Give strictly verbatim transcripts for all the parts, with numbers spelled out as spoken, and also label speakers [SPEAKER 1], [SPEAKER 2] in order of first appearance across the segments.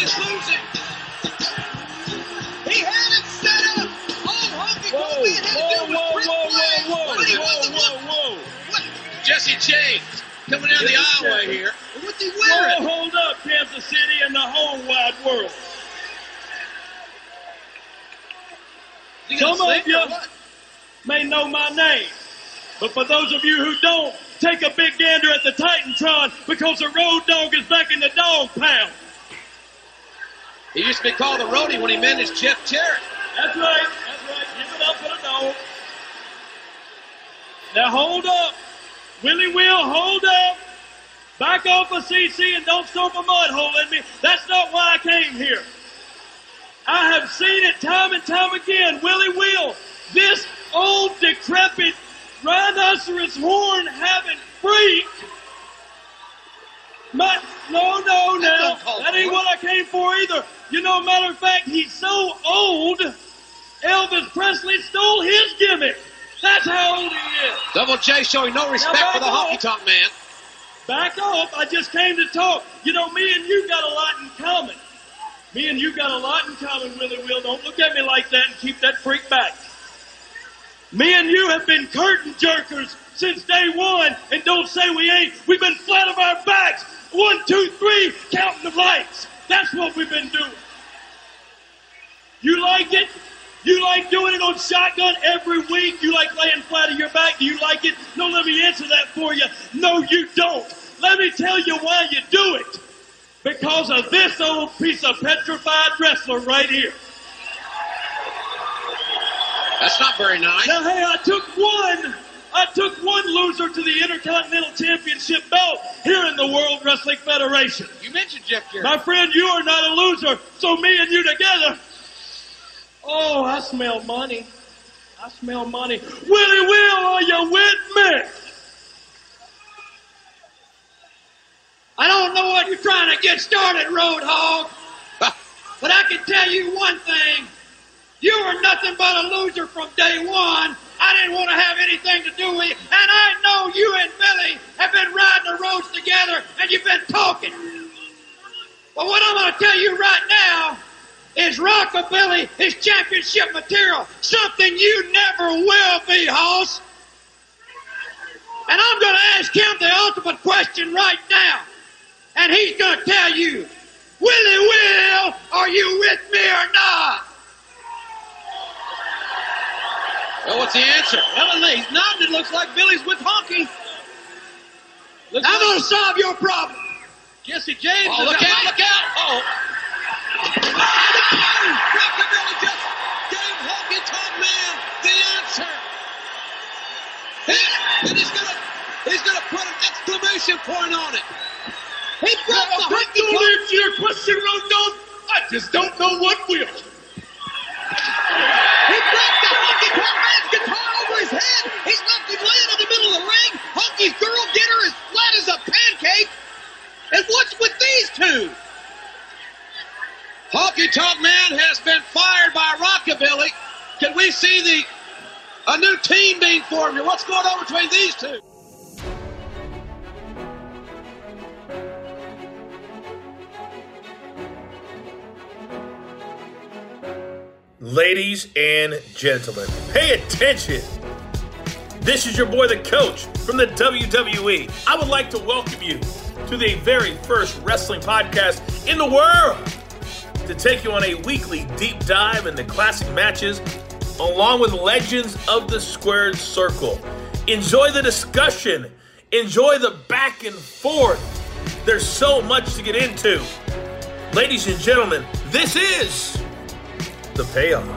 [SPEAKER 1] is losing. He had it set up. All Honky Tonk Man had to do was press play.
[SPEAKER 2] Whoa,
[SPEAKER 1] But he
[SPEAKER 2] whoa,
[SPEAKER 1] wasn't
[SPEAKER 2] whoa,
[SPEAKER 1] looking.
[SPEAKER 2] whoa.
[SPEAKER 1] What?
[SPEAKER 3] Jesse James coming down the aisleway here.
[SPEAKER 1] What's he
[SPEAKER 2] Whoa,
[SPEAKER 1] wearing?
[SPEAKER 2] hold up, Kansas City and the whole wide world.
[SPEAKER 1] You gonna
[SPEAKER 2] Some of
[SPEAKER 1] sing
[SPEAKER 2] you
[SPEAKER 1] or what?
[SPEAKER 2] may know my name, but for those of you who don't, take a big gander at the Titantron because the Road Dogg is back in the dog pound.
[SPEAKER 3] He used to be called the Roadie when he managed Jeff Jarrett.
[SPEAKER 2] That's right. That's right. Give it up for the dog. Now hold up. Willie Will, hold up. Back off of C C and don't stomp a mud hole in me. That's not why I came here. I have seen it time and time again. Willie Will, this old decrepit rhinoceros horn having freak. My, no, no, no. That ain't what I came for either. You know, matter of fact, he's so old, Elvis Presley stole his gimmick. That's how old he is.
[SPEAKER 3] Double J showing no respect
[SPEAKER 2] Now,
[SPEAKER 3] for the
[SPEAKER 2] back
[SPEAKER 3] Honky
[SPEAKER 2] off.
[SPEAKER 3] Tonk Man.
[SPEAKER 2] Back off. I just came to talk. You know, me and you got a lot in common. Me and you got a lot in common, Willie Will. Don't look at me like that and keep that freak back. Me and you have been curtain jerkers since day one, and don't say we ain't. We've been flat on our backs. One, two, three, counting the lights. That's what we've been doing. You like it? You like doing it on Shotgun every week? You like laying flat on your back? Do you like it? No, let me answer that for you. No, you don't. Let me tell you why you do it. Because of this old piece of petrified wrestler right here.
[SPEAKER 3] That's not very nice.
[SPEAKER 2] Now, hey, I took one. I took one loser to the Intercontinental Championship belt here in the World Wrestling Federation.
[SPEAKER 3] You mentioned Jeff Jarrett.
[SPEAKER 2] My friend, you are not a loser, so me and you together. Oh, I smell money. I smell money. Willie Will, are you with me?
[SPEAKER 1] I don't know what you're trying to get started, Road Hog. But I can tell you one thing. You were nothing but a loser from day one. I didn't want to have anything to do with you. And I know you and Billy have been riding the roads together and you've been talking. But what I'm going to tell you right now is Rockabilly is championship material. Something you never will be, Hoss. And I'm going to ask him the ultimate question right now. And he's going to tell you, Willie Will, are you with me or not?
[SPEAKER 3] Well, what's the answer?
[SPEAKER 1] Well, he's nodding. It looks like Billy's with Honky.
[SPEAKER 3] Looks
[SPEAKER 1] I'm
[SPEAKER 3] like
[SPEAKER 1] going to solve your problem.
[SPEAKER 3] Jesse James.
[SPEAKER 1] Oh, look out, look out.
[SPEAKER 3] Oh. Rockabilly just gave Honky Tonk Man the answer. He, and he's going to he's gonna put an exclamation point on it.
[SPEAKER 1] He broke the Honky
[SPEAKER 2] Don't
[SPEAKER 1] Tonk.
[SPEAKER 2] answer your question, Road Dogg. I just don't know what will.
[SPEAKER 1] He broke the Honky Tonk Man's guitar over his head. He's left him laying in the middle of the ring. Honky's girl getter is flat as a pancake. And what's with these two?
[SPEAKER 3] Honky Tonk Man has been fired by Rockabilly. Can we see the a new team being formed here? What's going on between these two?
[SPEAKER 4] Ladies and gentlemen, pay attention. This is your boy, the Coach, from the W W E. I would like to welcome you to the very first wrestling podcast in the world to take you on a weekly deep dive into classic matches along with legends of the squared circle. Enjoy the discussion. Enjoy the back and forth. There's so much to get into. Ladies and gentlemen, this is The Payoff.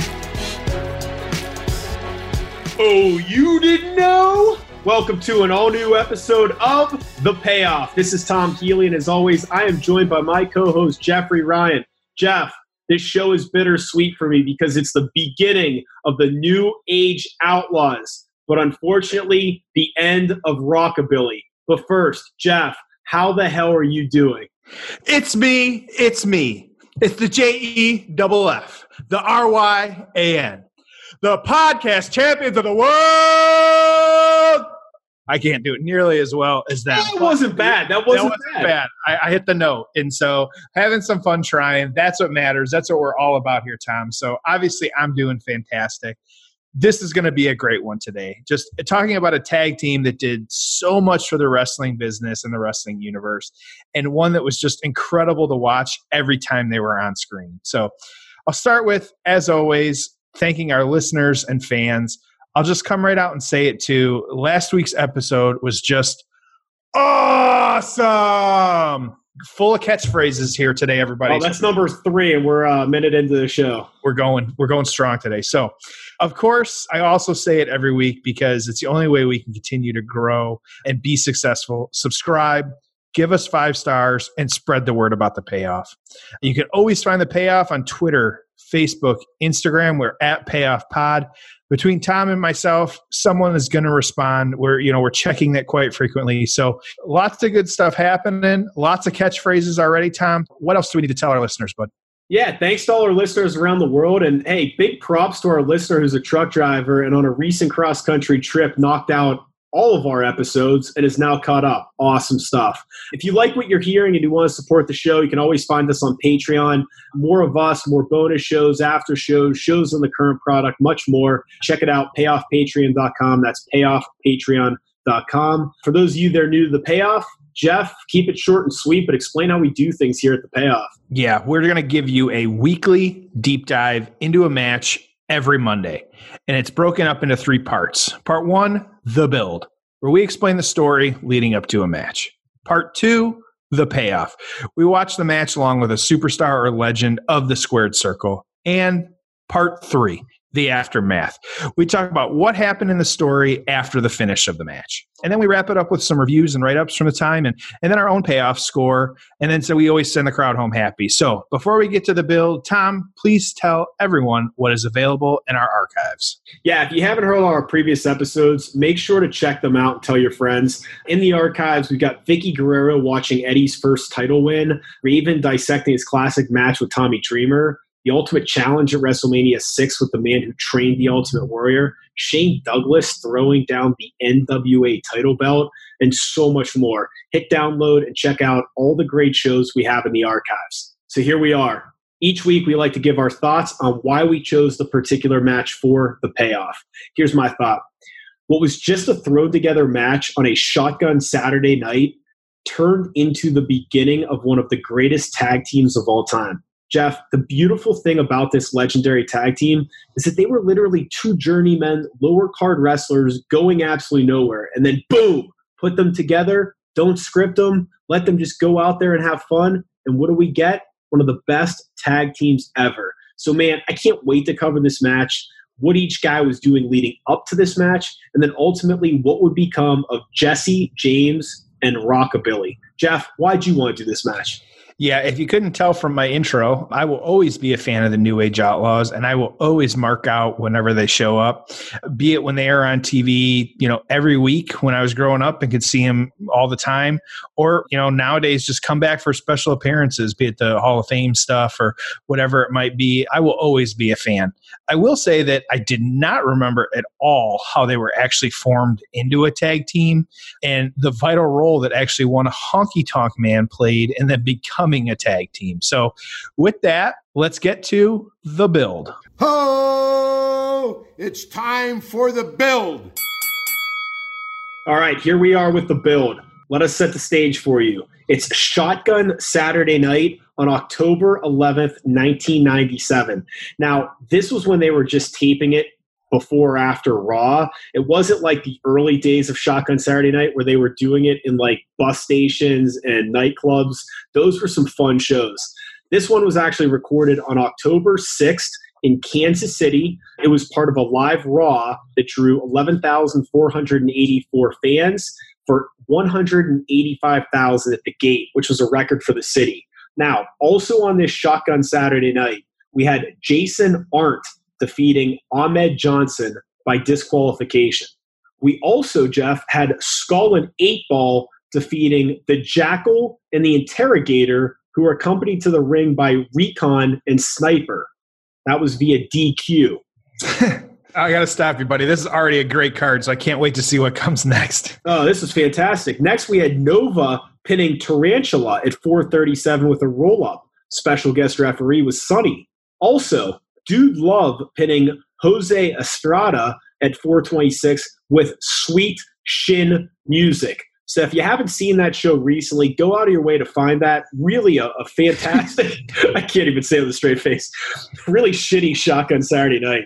[SPEAKER 5] Oh, you didn't know? Welcome to an all-new episode of The Payoff. This is Tom Healy, and as always, I am joined by my co-host, Jeffrey Ryan. Jeff, this show is bittersweet for me because it's the beginning of the New Age Outlaws, but unfortunately, the end of Rockabilly. But first, Jeff, how the hell are you doing?
[SPEAKER 6] It's me. It's me. It's the J E F F, the R Y A N, the podcast champions of the world. I can't do it nearly as well as them.
[SPEAKER 5] That wasn't bad. That wasn't,
[SPEAKER 6] that wasn't
[SPEAKER 5] bad.
[SPEAKER 6] bad. I, I hit the note. And so having some fun trying, that's what matters. That's what we're all about here, Tom. So obviously I'm doing fantastic. This is going to be a great one today. Just talking about a tag team that did so much for the wrestling business and the wrestling universe, and one that was just incredible to watch every time they were on screen. So I'll start with, as always, thanking our listeners and fans. I'll just come right out and say it too. Last week's episode was just awesome. Full of catchphrases here today, everybody.
[SPEAKER 5] Oh, that's number three, and we're a minute into the show.
[SPEAKER 6] We're going, we're going strong today. So, of course, I also say it every week because it's the only way we can continue to grow and be successful. Subscribe, give us five stars, and spread the word about the payoff. You can always find the payoff on Twitter, Facebook, Instagram. We're at Payoff Pod. Between Tom and myself, someone is going to respond. We're, you know, we're checking that quite frequently. So lots of good stuff happening. Lots of catchphrases already, Tom. What else do we need to tell our listeners, bud?
[SPEAKER 5] Yeah, thanks to all our listeners around the world. And hey, big props to our listener who's a truck driver and on a recent cross-country trip knocked out all of our episodes and is now caught up. Awesome stuff. If you like what you're hearing and you want to support the show, you can always find us on Patreon. More of us, more bonus shows, after shows, shows on the current product, much more. Check it out, payoff patreon dot com. That's payoff patreon dot com. For those of you that are new to the Payoff, Jeff, keep it short and sweet, but explain how we do things here at the Payoff.
[SPEAKER 6] Yeah, we're going to give you a weekly deep dive into a match every Monday. And it's broken up into three parts. Part one, the build, where we explain the story leading up to a match. Part two, the payoff. We watch the match along with a superstar or legend of the squared circle. And part three, the aftermath. We talk about what happened in the story after the finish of the match. And then we wrap it up with some reviews and write-ups from the time, and, and then our own payoff score. And then so we always send the crowd home happy. So before we get to the build, Tom, please tell everyone what is available in our archives.
[SPEAKER 5] Yeah, if you haven't heard our previous episodes, make sure to check them out and tell your friends. In the archives, we've got Vicky Guerrero watching Eddie's first title win, Raven dissecting his classic match with Tommy Dreamer, the Ultimate Challenge at WrestleMania six with the man who trained the Ultimate Warrior, Shane Douglas throwing down the N W A title belt, and so much more. Hit download and check out all the great shows we have in the archives. So here we are. Each week, we like to give our thoughts on why we chose the particular match for the payoff. Here's my thought. What was just a thrown-together match on a Shotgun Saturday night turned into the beginning of one of the greatest tag teams of all time. Jeff, the beautiful thing about this legendary tag team is that they were literally two journeymen, lower card wrestlers going absolutely nowhere. And then boom, put them together, don't script them, let them just go out there and have fun. And what do we get? One of the best tag teams ever. So man, I can't wait to cover this match, what each guy was doing leading up to this match, and then ultimately what would become of Jesse, James, and Rockabilly. Jeff, why'd you want to do this match?
[SPEAKER 6] Yeah, if you couldn't tell from my intro, I will always be a fan of the New Age Outlaws, and I will always mark out whenever they show up, be it when they are on T V, you know, every week when I was growing up and could see them all the time, or, you know, nowadays just come back for special appearances, be it the Hall of Fame stuff or whatever it might be. I will always be a fan. I will say that I did not remember at all how they were actually formed into a tag team and the vital role that actually one Honky Tonk Man played in them becoming a tag team. So with that, let's get to the build.
[SPEAKER 7] Oh, it's time for the build.
[SPEAKER 5] All right, here we are with the build. Let us set the stage for you. It's Shotgun Saturday Night on October eleventh, nineteen ninety-seven. Now, this was when they were just taping it before or after Raw. It wasn't like the early days of Shotgun Saturday Night where they were doing it in like bus stations and nightclubs. Those were some fun shows. This one was actually recorded on October sixth in Kansas City. It was part of a live Raw that drew eleven thousand four hundred eighty-four fans for one hundred eighty-five thousand at the gate, which was a record for the city. Now, also on this Shotgun Saturday Night, we had Jason Arndt defeating Ahmed Johnson by disqualification. We also, Jeff, had Skull and eight ball defeating the Jackal and the Interrogator, who were accompanied to the ring by Recon and Sniper. That was via D Q.
[SPEAKER 6] I got to stop you, buddy. This is already a great card, so I can't wait to see what comes next.
[SPEAKER 5] Oh, this is fantastic. Next, we had Nova pinning Tarantula at four thirty-seven with a roll-up. Special guest referee was Sonny. Also, Dude Love pinning Jose Estrada at four twenty-six with sweet shin music. So if you haven't seen that show recently, go out of your way to find that. Really a, a fantastic, I can't even say it with a straight face, really shitty Shotgun Saturday Night.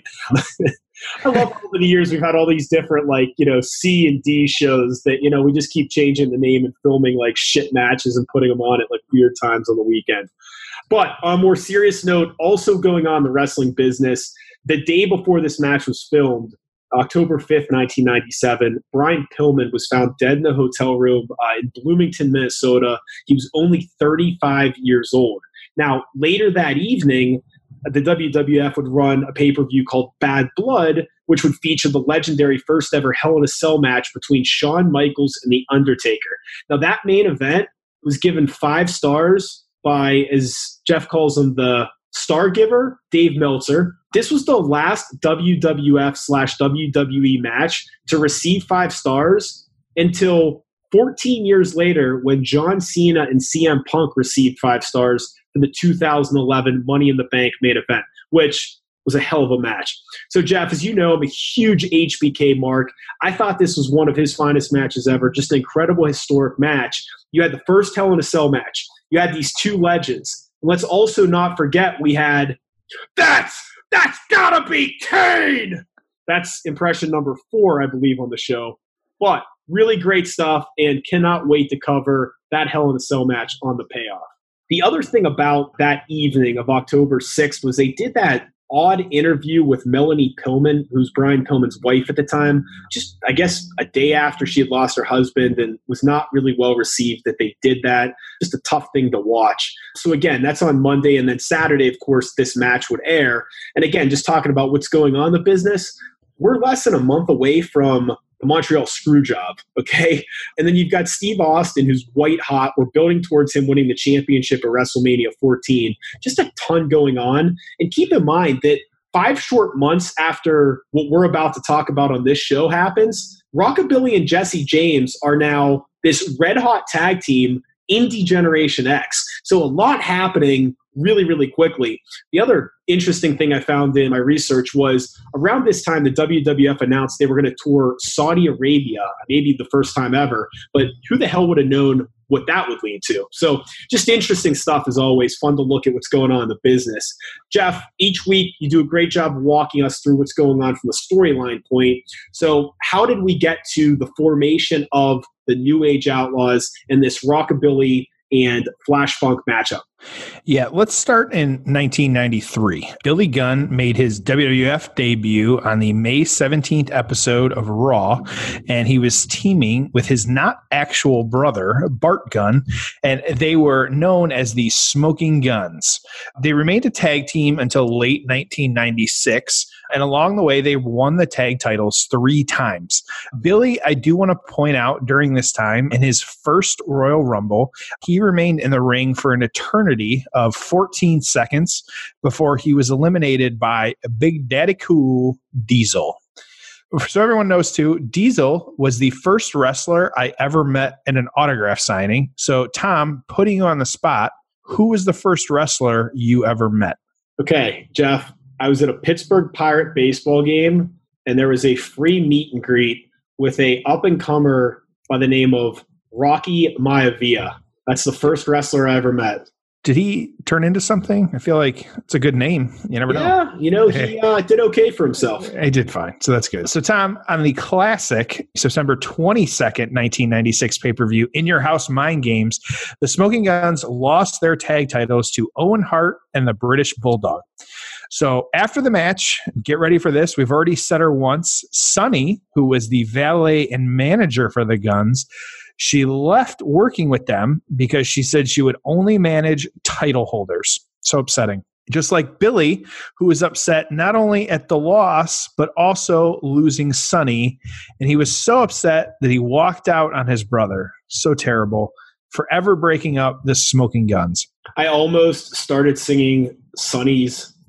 [SPEAKER 5] I love over the years we've had all these different like, you know, C and D shows that, you know, we just keep changing the name and filming like shit matches and putting them on at like weird times on the weekend. But on a more serious note, also going on in the wrestling business, the day before this match was filmed, October fifth, nineteen ninety-seven, Brian Pillman was found dead in a hotel room uh, in Bloomington, Minnesota. He was only thirty-five years old. Now, later that evening, the W W F would run a pay-per-view called Bad Blood, which would feature the legendary first ever Hell in a Cell match between Shawn Michaels and The Undertaker. Now, that main event was given five stars by, as Jeff calls him, the Star Giver, Dave Meltzer. This was the last W W F slash W W E match to receive five stars until fourteen years later when John Cena and C M Punk received five stars for the two thousand eleven Money in the Bank main event, which was a hell of a match. So, Jeff, as you know, I'm a huge H B K mark. I thought this was one of his finest matches ever, just an incredible historic match. You had the first Hell in a Cell match. You had these two legends. Let's also not forget we had, that's, that's gotta be Kane! That's impression number four, I believe, on the show. But really great stuff and cannot wait to cover that Hell in a Cell match on the payoff. The other thing about that evening of October sixth was they did that odd interview with Melanie Pillman, who's Brian Pillman's wife at the time, just, I guess, a day after she had lost her husband, and was not really well received that they did that. Just a tough thing to watch. So again, that's on Monday, and then Saturday, of course, this match would air. And again, just talking about what's going on in the business, we're less than a month away from the Montreal Screwjob, okay? And then you've got Steve Austin, who's white hot. We're building towards him winning the championship at WrestleMania fourteen. Just a ton going on. And keep in mind that five short months after what we're about to talk about on this show happens, Rockabilly and Jesse James are now this red-hot tag team in D-Generation X. So a lot happening really, really quickly. The other interesting thing I found in my research was around this time, the W W F announced they were going to tour Saudi Arabia, maybe the first time ever, but who the hell would have known what that would lead to? So just interesting stuff as always, fun to look at what's going on in the business. Jeff, each week you do a great job of walking us through what's going on from a storyline point. So how did we get to the formation of the New Age Outlaws and this Rockabilly and Flash Funk matchup?
[SPEAKER 6] Yeah, let's start in nineteen ninety-three. Billy Gunn made his W W F debut on the May seventeenth episode of Raw, and he was teaming with his not actual brother, Bart Gunn, and they were known as the Smoking Guns. They remained a tag team until late nineteen ninety-six, and along the way, they won the tag titles three times. Billy, I do want to point out during this time, in his first Royal Rumble, he remained in the ring for an eternity of fourteen seconds before he was eliminated by Big Daddy Cool Diesel. So everyone knows too, Diesel was the first wrestler I ever met in an autograph signing. So Tom, putting you on the spot, who was the first wrestler you ever met?
[SPEAKER 5] Okay, Jeff, I was at a Pittsburgh Pirate baseball game, and there was a free meet and greet with a up-and-comer by the name of Rocky Maivia. That's the first wrestler I ever met.
[SPEAKER 6] Did he turn into something? I feel like it's a good name. You never know.
[SPEAKER 5] Yeah, you know, he uh, did okay for himself.
[SPEAKER 6] He did fine. So that's good. So, Tom, on the classic September twenty-second, nineteen ninety-six pay-per-view, In Your House Mind Games, the Smoking Guns lost their tag titles to Owen Hart and the British Bulldog. So after the match, get ready for this. We've already said her once. Sunny, who was the valet and manager for the Guns, she left working with them because she said she would only manage title holders. So upsetting. Just like Billy, who was upset not only at the loss, but also losing Sunny. And he was so upset that he walked out on his brother. So terrible. Forever breaking up the Smoking Guns.
[SPEAKER 5] I almost started singing Sunny's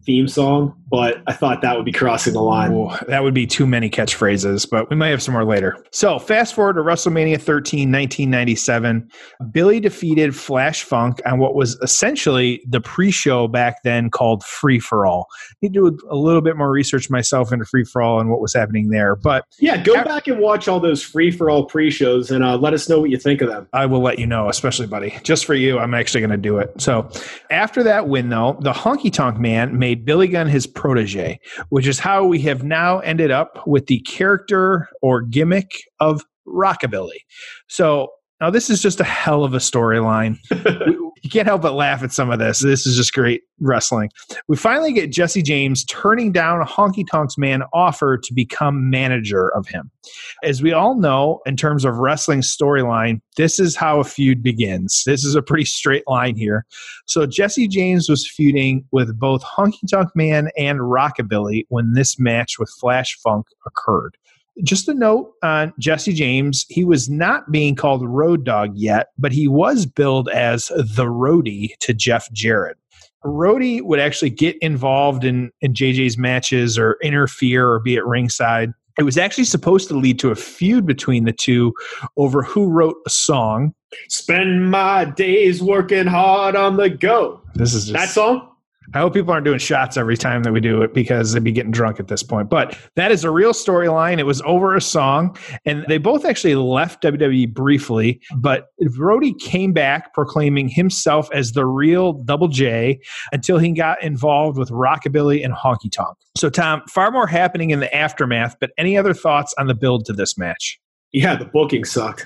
[SPEAKER 5] theme song, but I thought that would be crossing the line.
[SPEAKER 6] Ooh, that would be too many catchphrases, but we might have some more later. So fast forward to WrestleMania thirteen, nineteen ninety-seven. Billy defeated Flash Funk on what was essentially the pre-show back then called Free For All. I need to do a little bit more research myself into Free For All and what was happening there. But
[SPEAKER 5] yeah, go after- back and watch all those Free For All pre-shows and uh, let us know what you think of them.
[SPEAKER 6] I will let you know, especially, buddy. Just for you, I'm actually going to do it. So after that win, though, the Honky Tonk Man made Billy Gunn his protege, which is how we have now ended up with the character or gimmick of Rockabilly. So now this is just a hell of a storyline. You can't help but laugh at some of this. This is just great wrestling. We finally get Jesse James turning down Honky Tonk's Man offer to become manager of him. As we all know, in terms of wrestling storyline, this is how a feud begins. This is a pretty straight line here. So Jesse James was feuding with both Honky Tonk Man and Rockabilly when this match with Flash Funk occurred. Just a note on Jesse James, he was not being called Road Dogg yet, but he was billed as the Roadie to Jeff Jarrett. Roadie would actually get involved in, in J J's matches or interfere or be at ringside. It was actually supposed to lead to a feud between the two over who wrote a song.
[SPEAKER 5] Spend my days working hard on the go.
[SPEAKER 6] This is just,
[SPEAKER 5] that song?
[SPEAKER 6] I hope people aren't doing shots every time that we do it because they'd be getting drunk at this point. But that is a real storyline. It was over a song, and they both actually left W W E briefly. But Roadie came back proclaiming himself as the real Double J until he got involved with Rockabilly and Honky Tonk. So, Tom, far more happening in the aftermath, but any other thoughts on the build to this match?
[SPEAKER 5] Yeah, the booking sucked.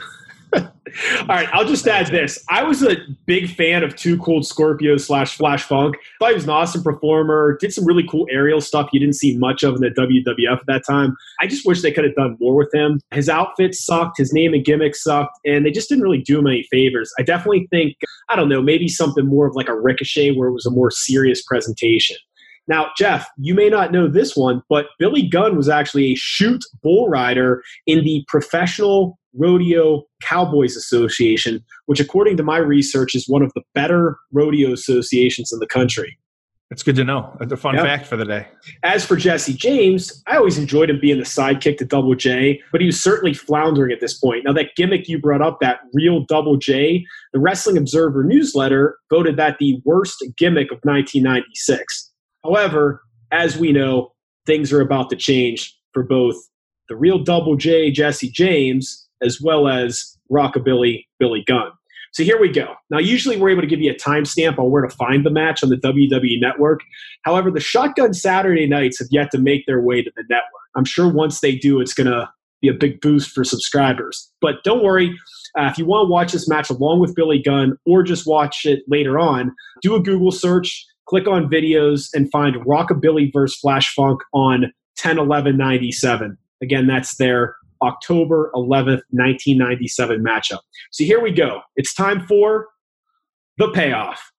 [SPEAKER 5] All right, I'll just add this. I was a big fan of Too Cold Scorpio slash Flash Funk. Thought he was an awesome performer, did some really cool aerial stuff you didn't see much of in the W W F at that time. I just wish they could have done more with him. His outfit sucked, his name and gimmick sucked, and they just didn't really do him any favors. I definitely think, I don't know, maybe something more of like a Ricochet where it was a more serious presentation. Now, Jeff, you may not know this one, but Billy Gunn was actually a shoot bull rider in the Professional Rodeo Cowboys Association, which according to my research is one of the better rodeo associations in the country.
[SPEAKER 6] That's good to know. That's a fun
[SPEAKER 5] yep.
[SPEAKER 6] fact for the day.
[SPEAKER 5] As for Jesse James, I always enjoyed him being the sidekick to Double J, but he was certainly floundering at this point. Now, that gimmick you brought up, that real Double J, the Wrestling Observer newsletter voted that the worst gimmick of nineteen ninety-six. However, as we know, things are about to change for both the real Double J, Jesse James, as well as Rockabilly, Billy Gunn. So here we go. Now, usually we're able to give you a timestamp on where to find the match on the W W E Network. However, the Shotgun Saturday nights have yet to make their way to the network. I'm sure once they do, it's going to be a big boost for subscribers. But don't worry. Uh, if you want to watch this match along with Billy Gunn or just watch it later on, do a Google search, click on videos, and find Rockabilly versus Flash Funk on ten eleven ninety-seven. Again, that's their October eleventh, nineteen ninety-seven matchup. So here we go. It's time for the payoff.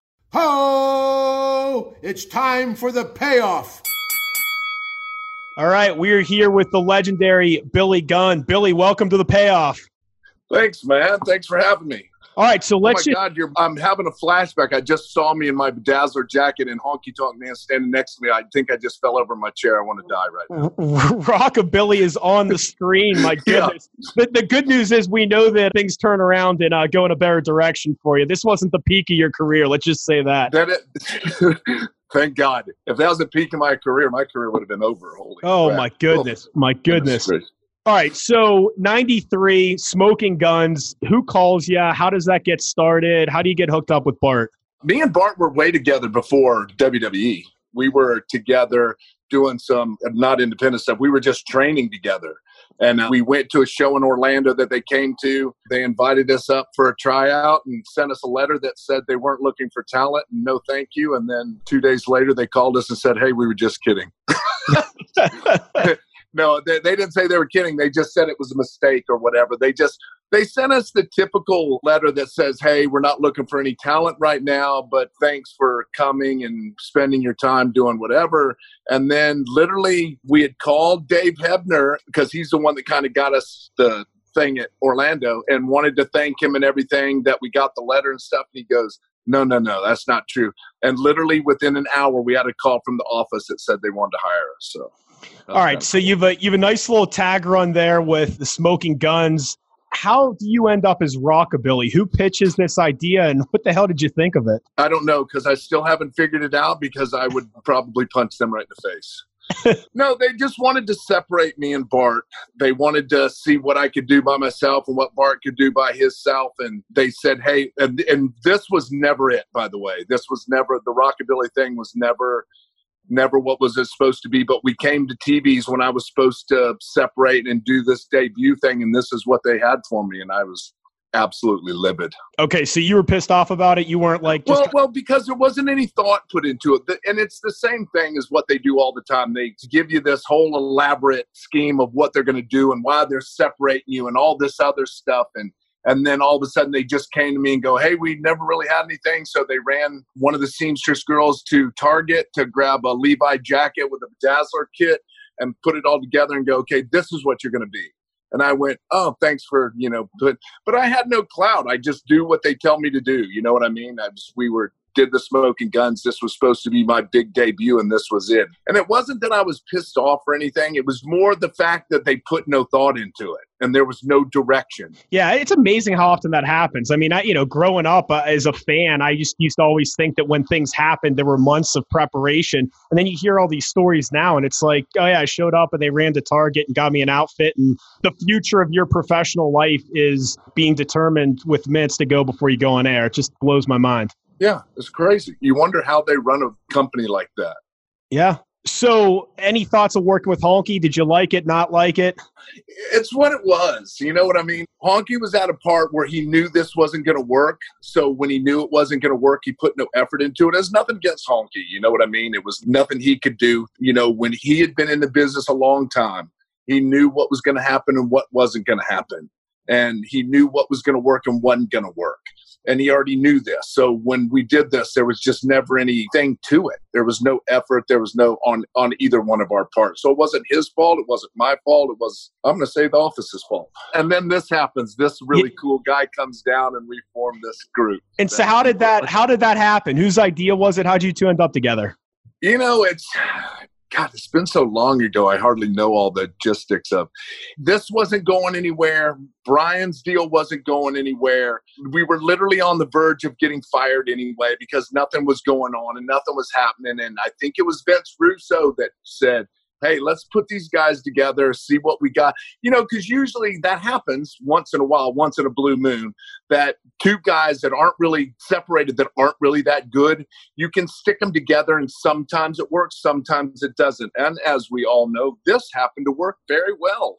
[SPEAKER 7] Ho! It's time for the payoff.
[SPEAKER 2] All right, we're here with the legendary Billy Gunn. Billy, welcome to the payoff.
[SPEAKER 8] Thanks, man. Thanks for having me.
[SPEAKER 2] All right, so let's.
[SPEAKER 8] Oh my God, you're, I'm having a flashback. I just saw me in my Bedazzler jacket and Honky Tonk Man standing next to me. I think I just fell over my chair. I want to die right now.
[SPEAKER 2] Rockabilly is on the screen. My goodness. Yeah. The, the good news is we know that things turn around and uh, go in a better direction for you. This wasn't the peak of your career. Let's just say that.
[SPEAKER 8] That it, thank God. If that was the peak of my career, my career would have been over. Holy
[SPEAKER 2] oh
[SPEAKER 8] crap.
[SPEAKER 2] my goodness! Oh, my goodness.
[SPEAKER 8] goodness.
[SPEAKER 2] All right, so ninety-three, Smoking Guns. Who calls you? How does that get started? How do you get hooked up with Bart?
[SPEAKER 8] Me and Bart were way together before W W E. We were together doing some, not independent stuff. We were just training together. And uh, we went to a show in Orlando that they came to. They invited us up for a tryout and sent us a letter that said they weren't looking for talent and no thank you. And then two days later, they called us and said, hey, we were just kidding. No, they, they didn't say they were kidding. They just said it was a mistake or whatever. They just they sent us the typical letter that says, hey, we're not looking for any talent right now, but thanks for coming and spending your time doing whatever. And then literally we had called Dave Hebner because he's the one that kind of got us the thing at Orlando and wanted to thank him and everything that we got the letter and stuff. And he goes, No, no, no, that's not true. And literally within an hour, we had a call from the office that said they wanted to hire us. So,
[SPEAKER 9] all right. So cool. you've a you've a nice little tag run there with the Smoking Guns. How do you end up as Rockabilly? Who pitches this idea, and what the hell did you think of it?
[SPEAKER 8] I don't know, because I still haven't figured it out, because I would probably punch them right in the face. No, they just wanted to separate me and Bart. They wanted to see what I could do by myself and what Bart could do by himself. And they said, hey, and, and this was never it, by the way. This was never, the Rockabilly thing was never, never what was it supposed to be. But we came to T V's when I was supposed to separate and do this debut thing. And this is what they had for me. And I was absolutely livid.
[SPEAKER 9] Okay, so you were pissed off about it? You weren't like... Just...
[SPEAKER 8] Well, well, because there wasn't any thought put into it. And it's the same thing as what they do all the time. They give you this whole elaborate scheme of what they're going to do and why they're separating you and all this other stuff. And and then all of a sudden they just came to me and go, hey, we never really had anything. So they ran one of the seamstress girls to Target to grab a Levi jacket with a Dazzler kit and put it all together and go, okay, this is what you're going to be. And I went, oh, thanks for, you know, but, but I had no clout. I just do what they tell me to do. You know what I mean? I just, we were, did the Smoking Guns. This was supposed to be my big debut, and this was it. And it wasn't that I was pissed off or anything. It was more the fact that they put no thought into it, and there was no direction.
[SPEAKER 9] Yeah, it's amazing how often that happens. I mean, I, you know, growing up uh, as a fan, I just used to always think that when things happened, there were months of preparation. And then you hear all these stories now, and it's like, oh, yeah, I showed up and they ran to Target and got me an outfit. And the future of your professional life is being determined with minutes to go before you go on air. It just blows my mind.
[SPEAKER 8] Yeah, it's crazy. You wonder how they run a company like that.
[SPEAKER 9] Yeah. So any thoughts of working with Honky? Did you like it, not like it?
[SPEAKER 8] It's what it was. You know what I mean? Honky was at a part where he knew this wasn't going to work. So when he knew it wasn't going to work, he put no effort into it. There's nothing against Honky. You know what I mean? It was nothing he could do. You know, when he had been in the business a long time, he knew what was going to happen and what wasn't going to happen. And he knew what was going to work and wasn't going to work. And he already knew this. So when we did this, there was just never anything to it. There was no effort. There was no on, on either one of our parts. So it wasn't his fault. It wasn't my fault. It was, I'm going to say, the office's fault. And then this happens. This really yeah. cool guy comes down and we form this group.
[SPEAKER 9] And so how did that, how did that happen? Whose idea was it? How did you two end up together?
[SPEAKER 8] You know, it's... God, it's been so long ago, I hardly know all the logistics of. This wasn't going anywhere. Brian's deal wasn't going anywhere. We were literally on the verge of getting fired anyway because nothing was going on and nothing was happening. And I think it was Vince Russo that said, hey, let's put these guys together, see what we got. You know, because usually that happens once in a while, once in a blue moon, that two guys that aren't really separated, that aren't really that good, you can stick them together and sometimes it works, sometimes it doesn't. And as we all know, this happened to work very well,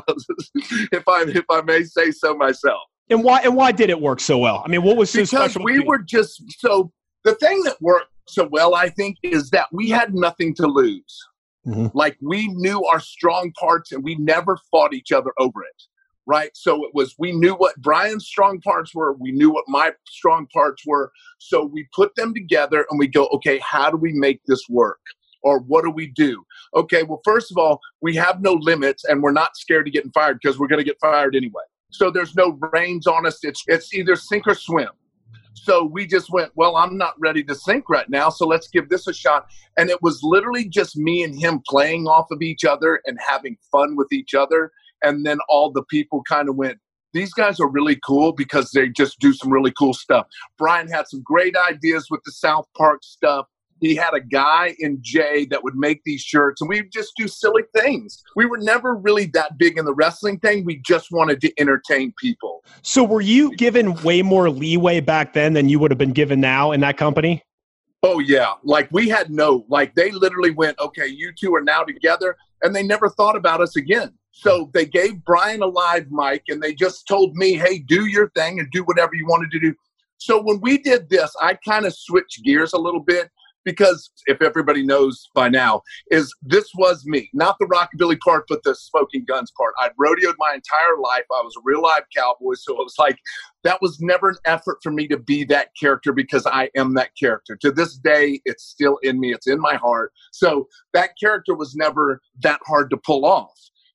[SPEAKER 8] if I if I may say so myself.
[SPEAKER 9] And why and why did it work so well? I mean, what was so
[SPEAKER 8] because
[SPEAKER 9] special?
[SPEAKER 8] We were just, so the thing that worked so well, I think, is that we had nothing to lose. Mm-hmm. Like we knew our strong parts and we never fought each other over it, right? So it was, we knew what Brian's strong parts were. We knew what my strong parts were. So we put them together and we go, okay, how do we make this work? Or what do we do? Okay, well, first of all, we have no limits and we're not scared of getting fired because we're going to get fired anyway. So there's no reins on us. It's, it's either sink or swim. So we just went, well, I'm not ready to sink right now, so let's give this a shot. And it was literally just me and him playing off of each other and having fun with each other. And then all the people kind of went, these guys are really cool because they just do some really cool stuff. Brian had some great ideas with the South Park stuff. He had a guy in Jay that would make these shirts, and we would just do silly things. We were never really that big in the wrestling thing. We just wanted to entertain people.
[SPEAKER 9] So were you given way more leeway back then than you would have been given now in that company?
[SPEAKER 8] Oh, yeah. Like, we had no, like, they literally went, okay, you two are now together, and they never thought about us again. So they gave Brian a live mic, and they just told me, hey, do your thing and do whatever you wanted to do. So when we did this, I kind of switched gears a little bit. Because if everybody knows by now, is this was me, not the Rockabilly part, but the Smoking Guns part. I'd rodeoed my entire life. I was a real live cowboy. So it was like, that was never an effort for me to be that character because I am that character. To this day, it's still in me. It's in my heart. So that character was never that hard to pull off.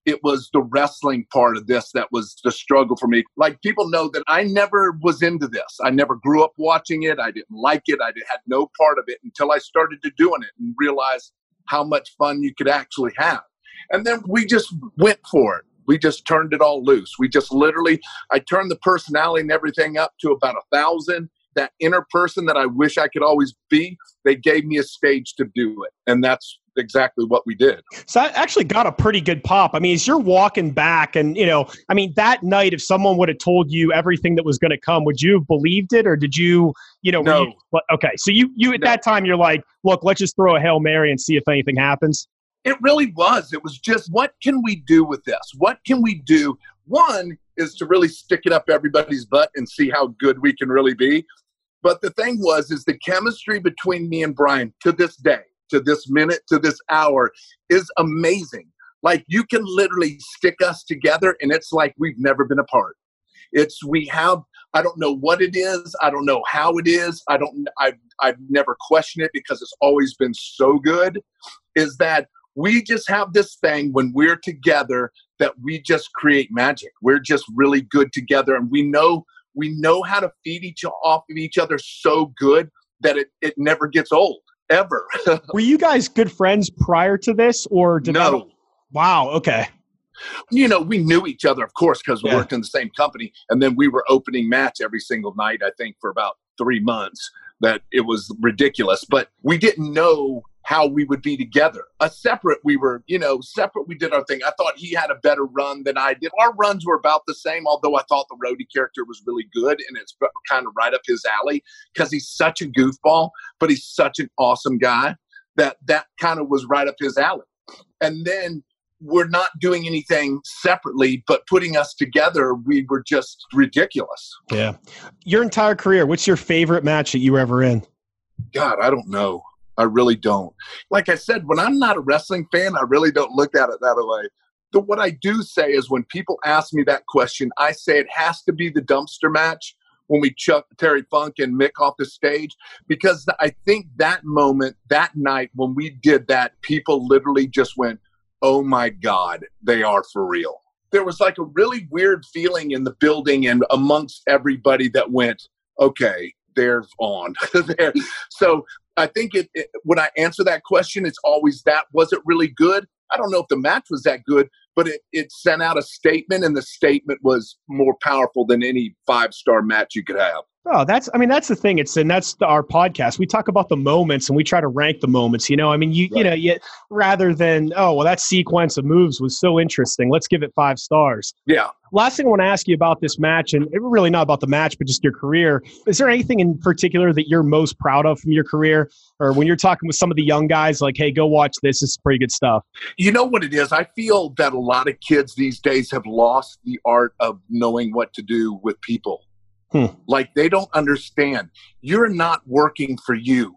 [SPEAKER 8] it was the wrestling part of this that was the struggle for me. Like, people know that I never was into this. I never grew up watching it. I didn't like it. I had no part of it until I started to doing it and realized how much fun you could actually have. And then we just went for it. We just turned it all loose. We just literally, I turned the personality and everything up to about a thousand. That inner person that I wish I could always be, they gave me a stage to do it. And that's exactly what we did.
[SPEAKER 9] So that actually got a pretty good pop. I mean, as you're walking back and, you know, I mean, that night, if someone would have told you everything that was going to come, would you have believed it? Or did you, you know,
[SPEAKER 8] no.
[SPEAKER 9] You, okay. So you, you at no. that time, you're like, look, let's just throw a Hail Mary and see if anything happens.
[SPEAKER 8] It really was. It was just, what can we do with this? What can we do? One is to really stick it up everybody's butt and see how good we can really be. But the thing was, is the chemistry between me and Brian to this day, to this minute, to this hour is amazing. Like, you can literally stick us together and it's like we've never been apart. It's, we have, I don't know what it is. I don't know how it is. I don't, I've, I've never questioned it because it's always been so good, is that we just have this thing when we're together that we just create magic. We're just really good together. And we know, we know how to feed each off of each other so good that it, it never gets old, ever.
[SPEAKER 9] Were you guys good friends prior to this, or did
[SPEAKER 8] no?
[SPEAKER 9] That... Wow. Okay.
[SPEAKER 8] You know, we knew each other, of course, because we
[SPEAKER 9] yeah.
[SPEAKER 8] worked in the same company. And then we were opening match every single night, I think, for about three months. That it was ridiculous. But we didn't know how we would be together. A separate, we were, you know, separate, we did our thing. I thought he had a better run than I did. Our runs were about the same, although I thought the Rhodey character was really good, and it's kind of right up his alley because he's such a goofball, but he's such an awesome guy that that kind of was right up his alley. And then we're not doing anything separately, but putting us together, we were just ridiculous.
[SPEAKER 9] Yeah. Your entire career, what's your favorite match that you were ever in?
[SPEAKER 8] God, I don't know. I really don't. Like I said, when I'm not a wrestling fan, I really don't look at it that way. The, what I do say is when people ask me that question, I say it has to be the dumpster match when we chucked Terry Funk and Mick off the stage, because I think that moment, that night when we did that, people literally just went, oh my God, they are for real. There was like a really weird feeling in the building and amongst everybody that went, okay, they're on. there. So I think it, it, when I answer that question, it's always that. Was it really good? I don't know if the match was that good, but it, it sent out a statement, and the statement was more powerful than any five-star match you could have.
[SPEAKER 9] Oh, that's, I mean, that's the thing. It's, and that's the, our podcast. We talk about the moments and we try to rank the moments, you know, I mean, you, right. you know, you, rather than, oh, well, that sequence of moves was so interesting, let's give it five stars.
[SPEAKER 8] Yeah.
[SPEAKER 9] Last thing I want to ask you about this match, and really not about the match, but just your career. Is there anything in particular that you're most proud of from your career? Or when you're talking with some of the young guys, like, hey, go watch this. This is pretty good stuff.
[SPEAKER 8] You know what it is? I feel that a lot of kids these days have lost the art of knowing what to do with people. Hmm. Like, they don't understand. You're not working for you.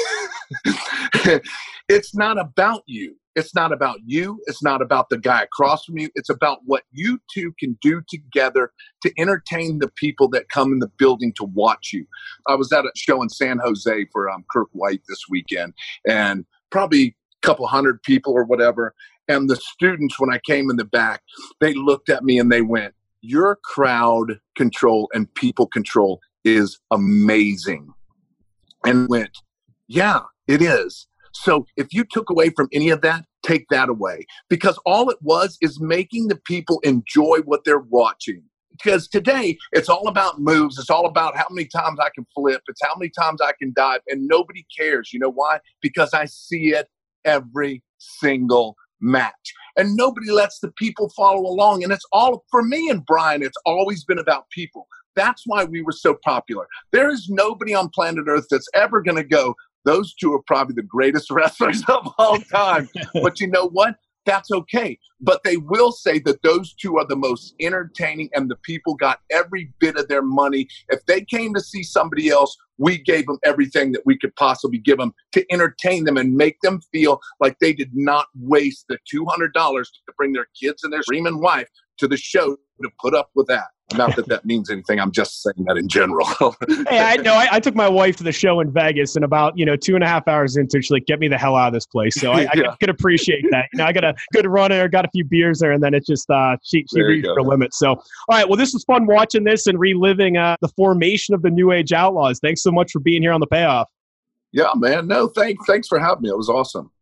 [SPEAKER 8] It's not about you. It's not about you. It's not about the guy across from you. It's about what you two can do together to entertain the people that come in the building to watch you. I was at a show in San Jose for um, Kirk White this weekend, and probably a couple hundred people or whatever. And the students, when I came in the back, they looked at me and they went, your crowd control and people control is amazing. And went, yeah, it is. So if you took away from any of that, take that away. Because all it was is making the people enjoy what they're watching. Because today, it's all about moves. It's all about how many times I can flip. It's how many times I can dive. And nobody cares. You know why? Because I see it every single match. And nobody lets the people follow along. And it's all, for me and Brian, it's always been about people. That's why we were so popular. There is nobody on planet Earth that's ever going to go, those two are probably the greatest wrestlers of all time. But you know what? That's okay. But they will say that those two are the most entertaining, and the people got every bit of their money. If they came to see somebody else, we gave them everything that we could possibly give them to entertain them and make them feel like they did not waste the two hundred dollars to bring their kids and their screaming wife to the show to put up with that. Not that that means anything. I'm just saying that in general.
[SPEAKER 9] Hey, I know. I, I took my wife to the show in Vegas, and about you know two and a half hours into, she's like, "Get me the hell out of this place." So I, yeah. I could appreciate that. You know, I got a good run there, got a few beers there, and then it just uh, she she reached her limit. So, all right. Well, this was fun watching this and reliving uh, the formation of the New Age Outlaws. Thanks so much for being here on the Payoff.
[SPEAKER 8] Yeah, man. No, thanks. Thanks for having me. It was awesome.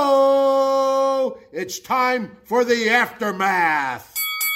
[SPEAKER 7] Ho! It's time for the aftermath.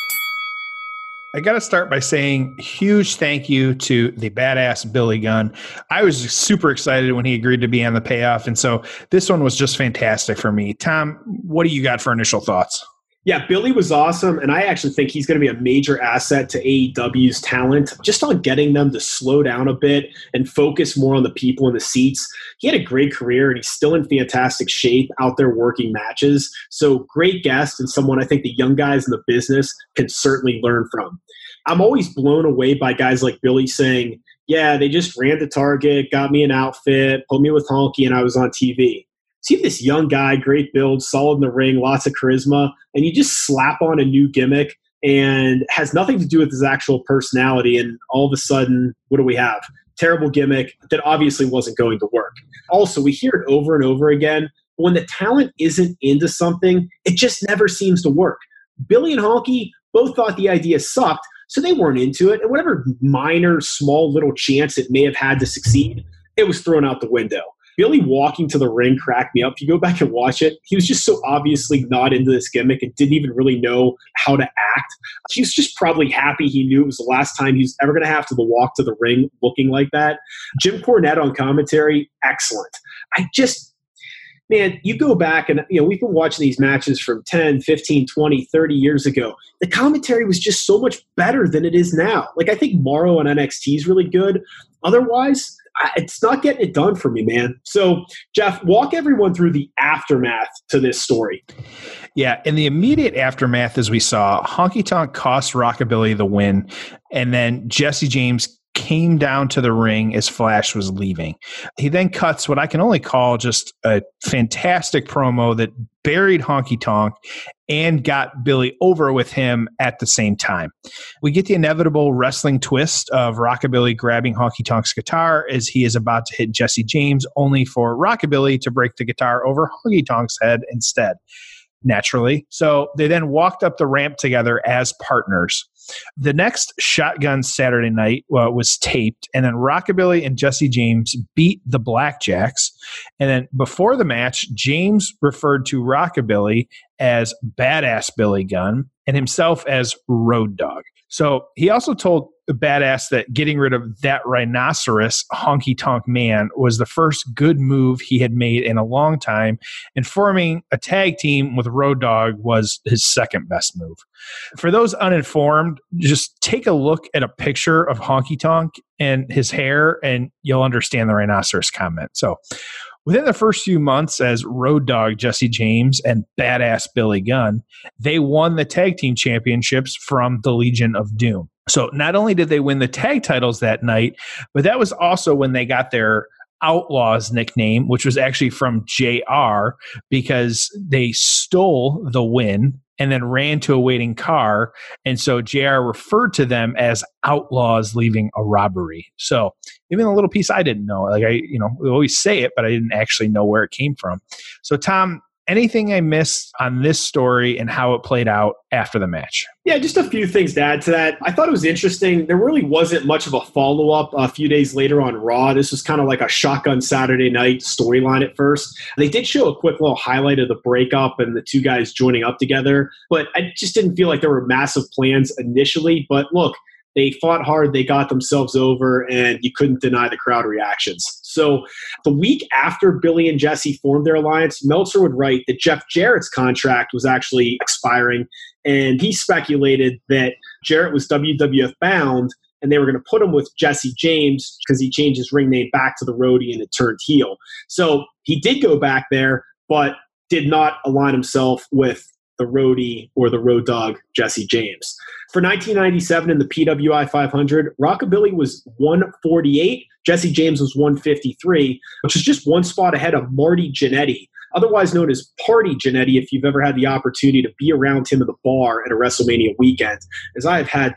[SPEAKER 6] I got to start by saying huge thank you to the badass Billy Gunn. I was super excited when he agreed to be on the Payoff, and so this one was just fantastic for me. Tom, what do you got for initial thoughts?
[SPEAKER 5] Yeah, Billy was awesome, and I actually think he's going to be a major asset to A E W's talent, just on getting them to slow down a bit and focus more on the people in the seats. He had a great career, and he's still in fantastic shape out there working matches. So great guest, and someone I think the young guys in the business can certainly learn from. I'm always blown away by guys like Billy saying, yeah, they just ran to Target, got me an outfit, put me with Honky, and I was on T V. See this young guy, great build, solid in the ring, lots of charisma, and you just slap on a new gimmick and has nothing to do with his actual personality, and all of a sudden, what do we have? Terrible gimmick that obviously wasn't going to work. Also, we hear it over and over again, but when the talent isn't into something, it just never seems to work. Billy and Honky both thought the idea sucked, so they weren't into it, and whatever minor, small little chance it may have had to succeed, it was thrown out the window. Billy walking to the ring cracked me up. If you go back and watch it, he was just so obviously not into this gimmick and didn't even really know how to act. He was just probably happy he knew it was the last time he was ever going to have to walk to the ring looking like that. Jim Cornette on commentary, excellent. I just, man, you go back and, you know, we've been watching these matches from ten, fifteen, twenty, thirty years ago. The commentary was just so much better than it is now. Like, I think Morrow on N X T is really good. Otherwise, it's not getting it done for me, man. So, Jeff, walk everyone through the aftermath to this story.
[SPEAKER 6] Yeah, in the immediate aftermath, as we saw, Honky Tonk cost Rockabilly the win, and then Jesse James came down to the ring as Flash was leaving. He then cuts what I can only call just a fantastic promo that buried Honky Tonk and got Billy over with him at the same time. We get the inevitable wrestling twist of Rockabilly grabbing Honky Tonk's guitar as he is about to hit Jesse James, only for Rockabilly to break the guitar over Honky Tonk's head instead. Naturally. So they then walked up the ramp together as partners. The next Shotgun Saturday Night uh, was taped, and then Rockabilly and Jesse James beat the Blackjacks. And then before the match, James referred to Rockabilly as Badass Billy Gunn and himself as Road Dogg. So he also told Badass that getting rid of that rhinoceros Honky Tonk Man was the first good move he had made in a long time, and forming a tag team with Road Dogg was his second best move. For those uninformed, just take a look at a picture of Honky Tonk and his hair, and you'll understand the rhinoceros comment. So within the first few months as Road Dogg Jesse James and Badass Billy Gunn, they won the tag team championships from the Legion of Doom. So not only did they win the tag titles that night, but that was also when they got their Outlaws nickname, which was actually from J R, because they stole the win and then ran to a waiting car. And so J R referred to them as outlaws leaving a robbery. So even a little piece I didn't know, like I, you know, we always say it, but I didn't actually know where it came from. So Tom, anything I missed on this story and how it played out after the match?
[SPEAKER 5] Yeah, just a few things to add to that. I thought it was interesting. There really wasn't much of a follow-up a few days later on Raw. This was kind of like a Shotgun Saturday Night storyline at first. They did show a quick little highlight of the breakup and the two guys joining up together, but I just didn't feel like there were massive plans initially. But look, they fought hard, they got themselves over, and you couldn't deny the crowd reactions. So the week after Billy and Jesse formed their alliance, Meltzer would write that Jeff Jarrett's contract was actually expiring, and he speculated that Jarrett was W W F bound, and they were going to put him with Jesse James because he changed his ring name back to the Roadie and it turned heel. So he did go back there, but did not align himself with the Roadie or the Road Dogg Jesse James. For nineteen ninety-seven in the P W I five hundred, Rockabilly was one forty-eight, Jesse James was one fifty-three, which is just one spot ahead of Marty Jannetty, otherwise known as Party Jannetty, if you've ever had the opportunity to be around him at the bar at a WrestleMania weekend, as I have had the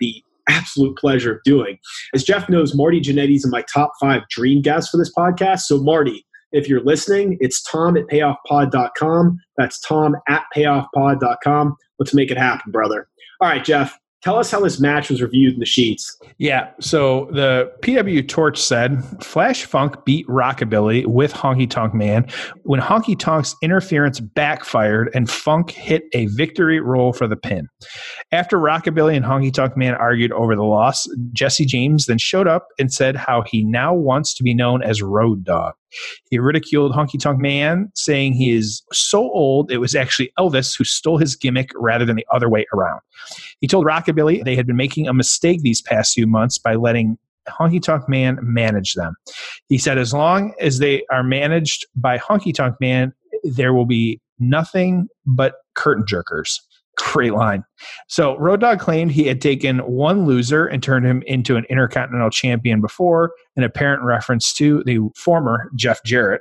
[SPEAKER 5] absolute pleasure of doing. As Jeff knows, Marty Jannetty's in my top five dream guests for this podcast. So Marty, if you're listening, it's Tom at payoff pod dot com. That's Tom at payoff pod dot com. Let's make it happen, brother. All right, Jeff, tell us how this match was reviewed in the sheets.
[SPEAKER 6] Yeah, so the P W Torch said, Flash Funk beat Rockabilly with Honky Tonk Man when Honky Tonk's interference backfired and Funk hit a victory roll for the pin. After Rockabilly and Honky Tonk Man argued over the loss, Jesse James then showed up and said how he now wants to be known as Road Dogg. He ridiculed Honky Tonk Man, saying he is so old it was actually Elvis who stole his gimmick rather than the other way around. He told Rockabilly they had been making a mistake these past few months by letting Honky Tonk Man manage them. He said as long as they are managed by Honky Tonk Man, there will be nothing but curtain jerkers. Great line. So Road Dogg claimed he had taken one loser and turned him into an Intercontinental Champion before, an apparent reference to the former Jeff Jarrett.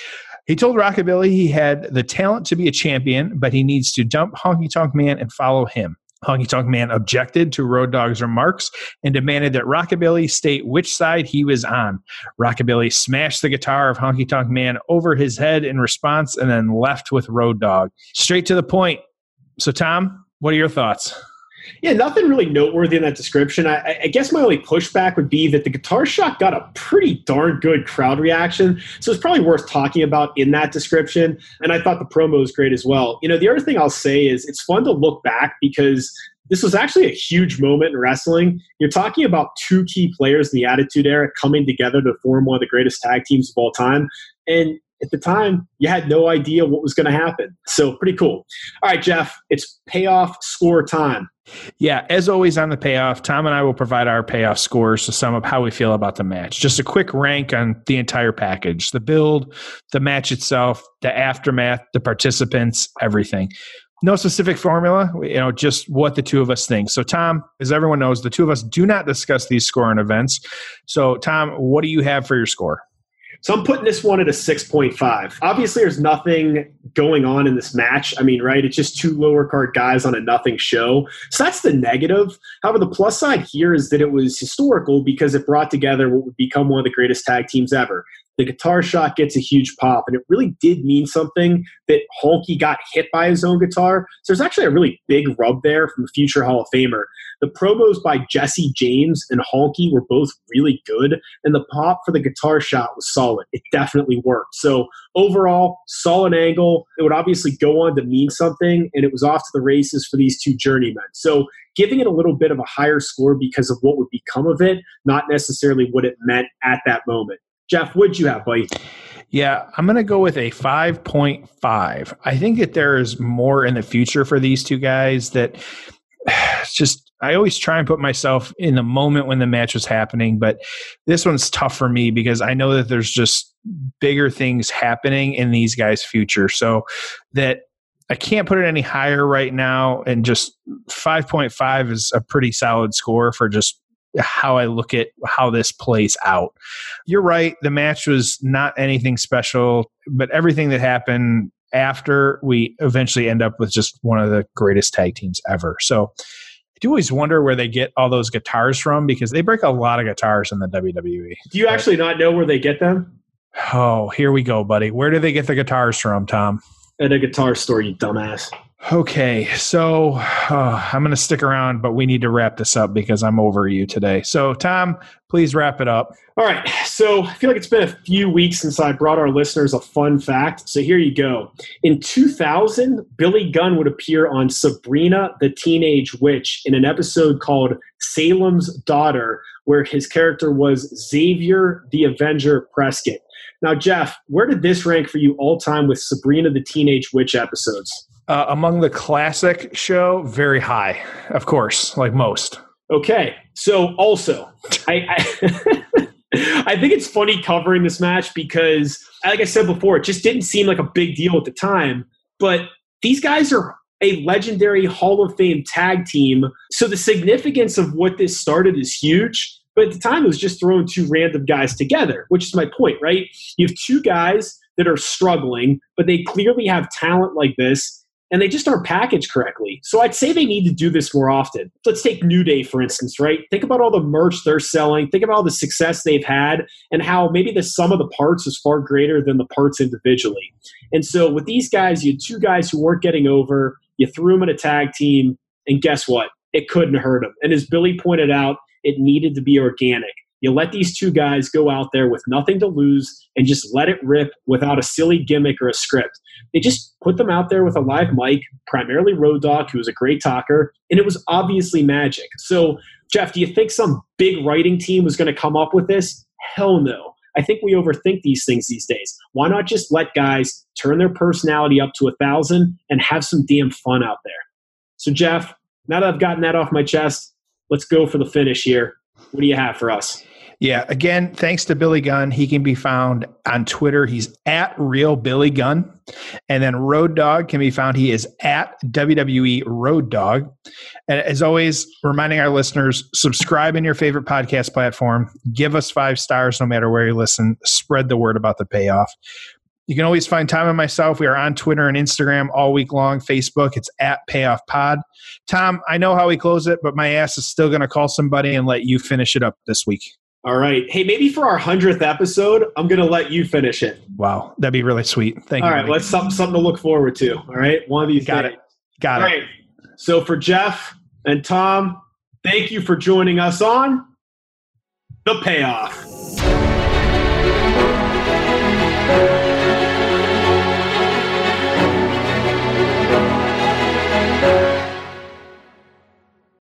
[SPEAKER 6] He told Rockabilly he had the talent to be a champion, but he needs to dump Honky Tonk Man and follow him. Honky Tonk Man objected to Road Dogg's remarks and demanded that Rockabilly state which side he was on. Rockabilly smashed the guitar of Honky Tonk Man over his head in response and then left with Road Dogg. Straight to the point. So, Tom, what are your thoughts?
[SPEAKER 5] Yeah, nothing really noteworthy in that description. I, I guess my only pushback would be that the guitar shot got a pretty darn good crowd reaction, so it's probably worth talking about in that description. And I thought the promo was great as well. You know, the other thing I'll say is it's fun to look back because this was actually a huge moment in wrestling. You're talking about two key players in the Attitude Era coming together to form one of the greatest tag teams of all time. And at the time, you had no idea what was going to happen. So pretty cool. All right, Jeff, it's payoff score time.
[SPEAKER 6] Yeah, as always on the payoff, Tom and I will provide our payoff scores to sum up how we feel about the match. Just a quick rank on the entire package, the build, the match itself, the aftermath, the participants, everything. No specific formula, you know, just what the two of us think. So, Tom, as everyone knows, the two of us do not discuss these scoring events. So, Tom, what do you have for your score?
[SPEAKER 5] So I'm putting this one at a six point five. Obviously, there's nothing going on in this match. I mean, right? It's just two lower card guys on a nothing show. So that's the negative. However, the plus side here is that it was historical because it brought together what would become one of the greatest tag teams ever. The guitar shot gets a huge pop, and it really did mean something that Honky got hit by his own guitar. So there's actually a really big rub there from a future Hall of Famer. The promos by Jesse James and Honky were both really good, and the pop for the guitar shot was solid. It definitely worked. So overall, solid angle. It would obviously go on to mean something, and it was off to the races for these two journeymen. So giving it a little bit of a higher score because of what would become of it, not necessarily what it meant at that moment. Jeff, what'd you have, buddy?
[SPEAKER 6] Yeah, I'm going to go with a five point five. I think that there is more in the future for these two guys that it's just, I always try and put myself in the moment when the match was happening, but this one's tough for me because I know that there's just bigger things happening in these guys' future. So that I can't put it any higher right now, and just five point five is a pretty solid score for just how I look at how this plays out. You're right. The match was not anything special, but everything that happened after, we eventually end up with just one of the greatest tag teams ever. So I do always wonder where they get all those guitars from because they break a lot of guitars in the W W E.
[SPEAKER 5] Do you actually not know where they get them?
[SPEAKER 6] Oh, here we go, buddy. Where do they get the guitars from, Tom?
[SPEAKER 5] At a guitar store, you dumbass.
[SPEAKER 6] Okay, so uh, I'm going to stick around, but we need to wrap this up because I'm over you today. So, Tom, please wrap it up.
[SPEAKER 5] All right, so I feel like it's been a few weeks since I brought our listeners a fun fact. So here you go. In two thousand, Billy Gunn would appear on Sabrina the Teenage Witch in an episode called Salem's Daughter, where his character was Xavier the Avenger Prescott. Now, Jeff, where did this rank for you all time with Sabrina the Teenage Witch episodes?
[SPEAKER 6] Uh, among the classic show, very high, of course, like most.
[SPEAKER 5] Okay, so also, I, I, I think it's funny covering this match because, like I said before, it just didn't seem like a big deal at the time, but these guys are a legendary Hall of Fame tag team, so the significance of what this started is huge, but at the time it was just throwing two random guys together, which is my point, right? You have two guys that are struggling, but they clearly have talent like this, and they just aren't packaged correctly. So I'd say they need to do this more often. Let's take New Day, for instance, right? Think about all the merch they're selling. Think about all the success they've had and how maybe the sum of the parts is far greater than the parts individually. And so with these guys, you had two guys who weren't getting over. You threw them in a tag team, and guess what? It couldn't hurt them. And as Billy pointed out, it needed to be organic. You let these two guys go out there with nothing to lose and just let it rip without a silly gimmick or a script. They just put them out there with a live mic, primarily Road Dogg, who was a great talker, and it was obviously magic. So, Jeff, do you think some big writing team was going to come up with this? Hell no. I think we overthink these things these days. Why not just let guys turn their personality up to a thousand and have some damn fun out there? So, Jeff, now that I've gotten that off my chest, let's go for the finish here. What do you have for us?
[SPEAKER 6] Yeah, again, thanks to Billy Gunn. He can be found on Twitter. He's at Real Billy Gunn. And then Road Dogg can be found. He is at W W E Road Dogg. And as always, reminding our listeners, subscribe in your favorite podcast platform. Give us five stars no matter where you listen. Spread the word about the payoff. You can always find Tom and myself. We are on Twitter and Instagram all week long. Facebook, it's at Payoff Pod. Tom, I know how we close it, but my ass is still going to call somebody and let you finish it up this week.
[SPEAKER 5] All right. Hey, maybe for our hundredth episode, I'm going to let you finish it.
[SPEAKER 6] Wow. That'd be really sweet. Thank
[SPEAKER 5] all
[SPEAKER 6] you.
[SPEAKER 5] All right. Well, that's something, something to look forward to. All right. One of these
[SPEAKER 6] Got
[SPEAKER 5] days.
[SPEAKER 6] it. Got
[SPEAKER 5] all
[SPEAKER 6] it.
[SPEAKER 5] Right. So for Jeff and Tom, thank you for joining us on The Payoff.